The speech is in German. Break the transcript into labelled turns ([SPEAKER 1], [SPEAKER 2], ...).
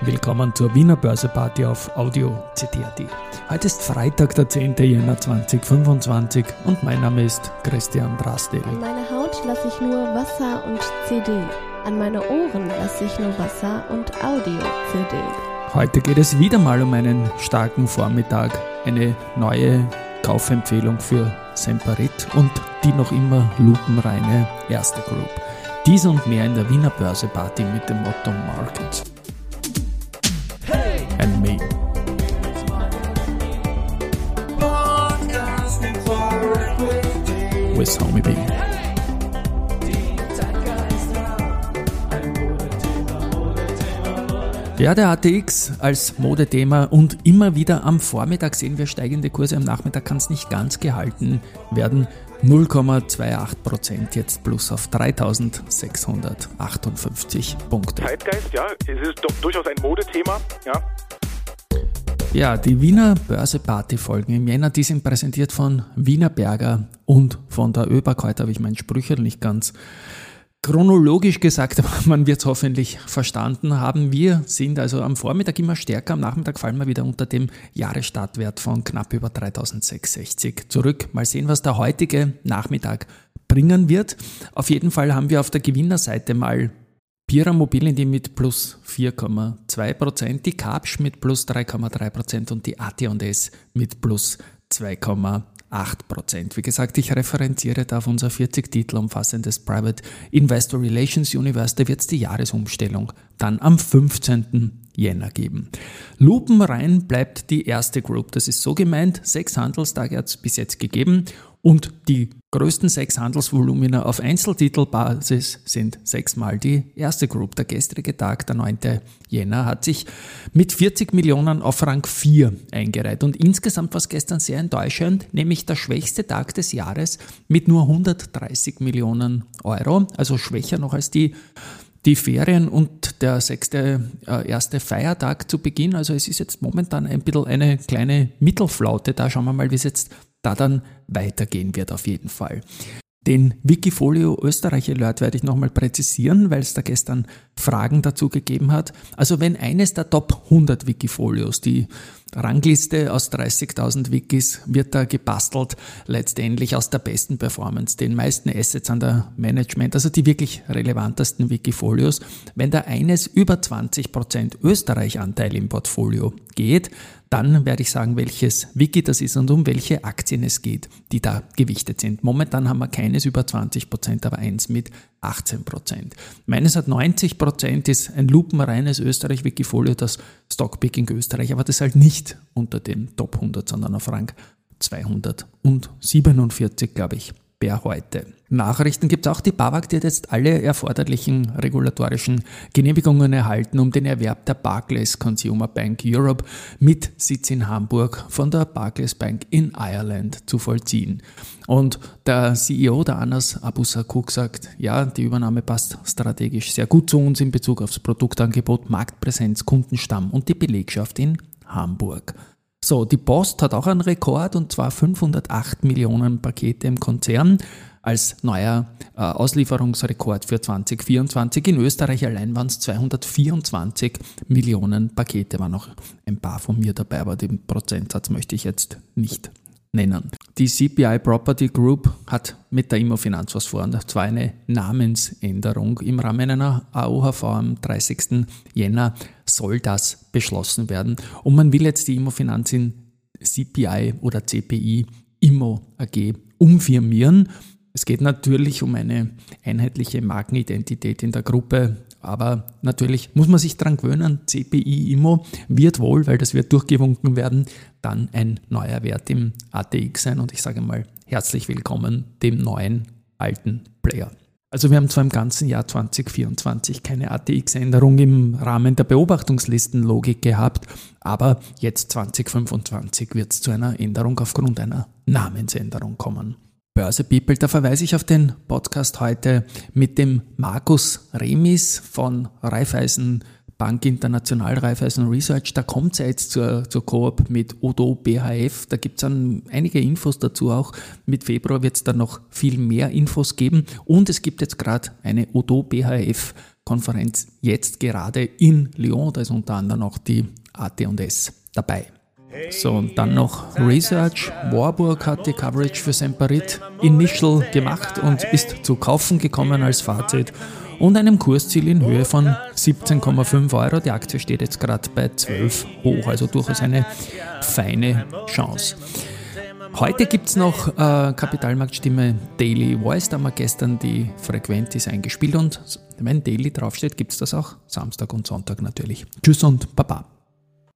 [SPEAKER 1] Willkommen zur Wiener Börseparty auf Audio CD.at. Heute ist Freitag, der 10. Jänner 2025 und mein Name ist Christian Drastil.
[SPEAKER 2] An meine Haut lasse ich nur Wasser und CD. An meine Ohren lasse ich nur Wasser und Audio-CD.
[SPEAKER 1] Heute geht es wieder mal um einen starken Vormittag, eine neue Kaufempfehlung für Semperit und die noch immer lupenreine Erste Group. Dies und mehr in der Wiener Börseparty mit dem Motto Markets and me. With Homie B. Ja, der ATX als Modethema und immer wieder am Vormittag sehen wir steigende Kurse, am Nachmittag kann es nicht ganz gehalten werden. 0,28% jetzt plus auf 3.658 Punkte.
[SPEAKER 3] Zeitgeist, ja, es ist doch durchaus ein Modethema, ja.
[SPEAKER 1] Ja, die Wiener Börseparty-Folgen im Jänner, die sind präsentiert von Wienerberger und von der ÖBAG. Heute habe ich mein Sprüchel nicht ganz chronologisch gesagt, aber man wird es hoffentlich verstanden haben. Wir sind also am Vormittag immer stärker, am Nachmittag fallen wir wieder unter dem Jahresstartwert von knapp über 3.660 zurück. Mal sehen, was der heutige Nachmittag bringen wird. Auf jeden Fall haben wir auf der Gewinnerseite mal Pira Mobility mit plus 4,2%, die Kapsch mit plus 3,3% und die AT&S mit plus 2,8%. Wie gesagt, ich referenziere da auf unser 40 Titel umfassendes Private Investor Relations Universe. Da wird es die Jahresumstellung dann am 15. Jänner geben. Lupenrein bleibt die Erste Group. Das ist so gemeint, 6 Handelstage hat es bis jetzt gegeben und die größten 6 Handelsvolumina auf Einzeltitelbasis sind 6-mal die Erste Group. Der gestrige Tag, der 9. Jänner, hat sich mit 40 Millionen auf Rang 4 eingereiht. Und insgesamt war es gestern sehr enttäuschend, nämlich der schwächste Tag des Jahres mit nur 130 Millionen Euro, also schwächer noch als die Ferien und der 6. erste Feiertag zu Beginn. Also es ist jetzt momentan ein bisschen eine kleine Mittelflaute. Da schauen wir mal, wie es jetzt da dann weitergehen wird auf jeden Fall. Den Wikifolio Österreich-Alert werde ich nochmal präzisieren, weil es da gestern Fragen dazu gegeben hat. Also wenn eines der Top 100 Wikifolios, die Rangliste aus 30.000 Wikis, wird da gebastelt, letztendlich aus der besten Performance, den meisten Assets an der Management, also die wirklich relevantesten Wikifolios. Wenn da eines über 20% Österreich-Anteil im Portfolio geht, dann werde ich sagen, welches Wiki das ist und um welche Aktien es geht, die da gewichtet sind. Momentan haben wir keines über 20%, aber eins mit 18%. Meines hat 90%, ist ein lupenreines Österreich-Wikifolio, das Stockpicking Österreich, aber das halt nicht unter den Top 100, sondern auf Rang 247, glaube ich, per heute. Nachrichten gibt es auch. Die BAWAG, die hat jetzt alle erforderlichen regulatorischen Genehmigungen erhalten, um den Erwerb der Barclays Consumer Bank Europe mit Sitz in Hamburg von der Barclays Bank in Ireland zu vollziehen. Und der CEO, der Anas Abousakouk, sagt, ja, die Übernahme passt strategisch sehr gut zu uns in Bezug aufs Produktangebot, Marktpräsenz, Kundenstamm und die Belegschaft in Hamburg. So, die Post hat auch einen Rekord, und zwar 508 Millionen Pakete im Konzern als neuer Auslieferungsrekord für 2024. In Österreich allein waren es 224 Millionen Pakete, waren noch ein paar von mir dabei, aber den Prozentsatz möchte ich jetzt nicht nennen. Die CPI Property Group hat mit der Immofinanz was vor, und zwar eine Namensänderung. Im Rahmen einer AOHV am 30. Jänner soll das beschlossen werden. Und man will jetzt die Immofinanz in CPI oder CPI Immo AG umfirmieren. Es geht natürlich um eine einheitliche Markenidentität in der Gruppe, aber natürlich muss man sich dran gewöhnen, CPI Immo wird wohl, weil das wird durchgewunken werden, dann ein neuer Wert im ATX sein, und ich sage mal herzlich willkommen dem neuen alten Player. Also wir haben zwar im ganzen Jahr 2024 keine ATX-Änderung im Rahmen der Beobachtungslistenlogik gehabt, aber jetzt 2025 wird es zu einer Änderung aufgrund einer Namensänderung kommen. Börse People, da verweise ich auf den Podcast heute mit dem Markus Remis von Raiffeisen Bank International, Raiffeisen Research. Da kommt es ja jetzt zur Coop mit Odo BHF. Da gibt es dann einige Infos dazu auch. Mit Februar wird es dann noch viel mehr Infos geben. Und es gibt jetzt gerade eine Odo BHF Konferenz jetzt gerade in Lyon. Da ist unter anderem auch die AT&S dabei. So, und dann noch Research. Warburg hat die Coverage für Semperit Initial gemacht und ist zu kaufen gekommen als Fazit und einem Kursziel in Höhe von 17,5 Euro. Die Aktie steht jetzt gerade bei 12 hoch, also durchaus eine feine Chance. Heute gibt es noch Kapitalmarktstimme Daily Voice, da haben wir gestern die Frequentis eingespielt und wenn Daily draufsteht, gibt es das auch Samstag und Sonntag natürlich. Tschüss und Baba.